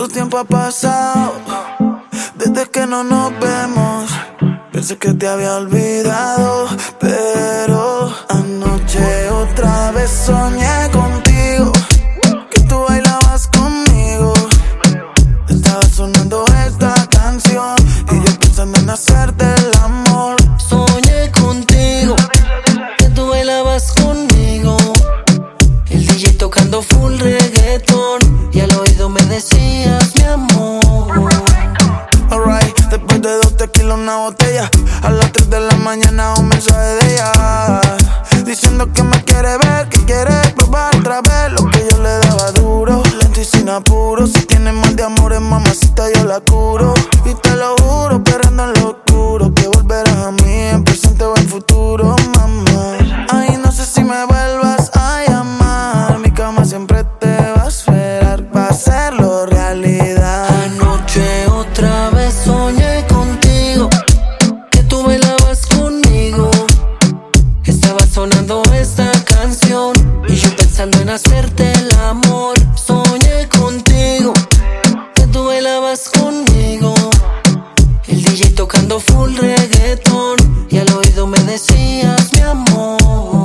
¿Cuánto tiempo ha pasado desde que no nos vemos? Pensé que te había olvidado, pero anoche otra vez soñé contigo, que tú bailabas conmigo. Estaba sonando esta canción y yo pensando en hacerte el amor. Soñé contigo, que tú bailabas conmigo. El DJ tocando full reggaetón y al oído me decías mi amor. Alright, después de 2 tequilas una botella, a las 3 de la mañana un mensaje de ella, diciendo que me quiere ver, que quiere probar otra vez lo que yo le daba duro, lento y sin apuro. Si tienes mal de amores, mamacita, yo la curo. Y te lo juro, perreando en lo oscuro, que volverás a mí en presente o en futuro, mamá. Ay, no sé si me vuelvas a llamar, mi cama siempre te va a esperar para hacerlo realidad. Anoche otra vez soñé contigo, que tú bailabas conmigo. Estaba sonando esta canción y yo pensando en hacerte el amor. Soñé contigo, que tú bailabas conmigo. El DJ tocando full reggaetón y al oído me decías mi amor.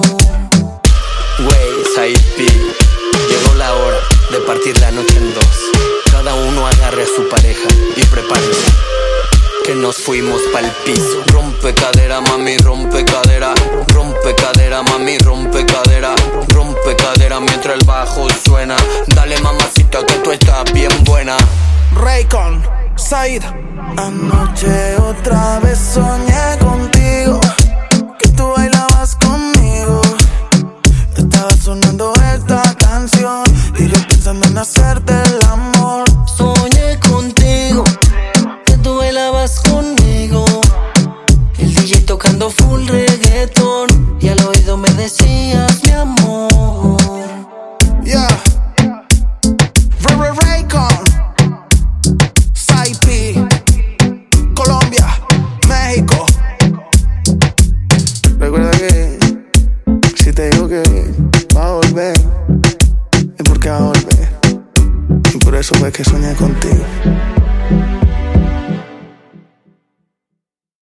Wey, Saipi, llegó la hora de partir la noche en dos. Cada uno agarre a su pareja y prepárense, que nos fuimos pa'l piso. Rompe cadera, mami, rompe cadera. Rompe cadera, mami, rompe cadera. Rompe cadera mientras el bajo suena. Dale, mamacita, que tú estás bien buena. Raycon, Said. Anoche otra vez soñé contigo, que tú bailabas conmigo. Estaba sonando esta canción y yo pensando en hacerte el amor. Soñé contigo, que tú bailabas conmigo. El DJ tocando full reggaetón y al oído me decías mi amor. Yeah. Raycon, Saipi, Colombia, México. Recuerda que si te digo que va a volver, es porque va a volver. Y por eso fue que soñé contigo.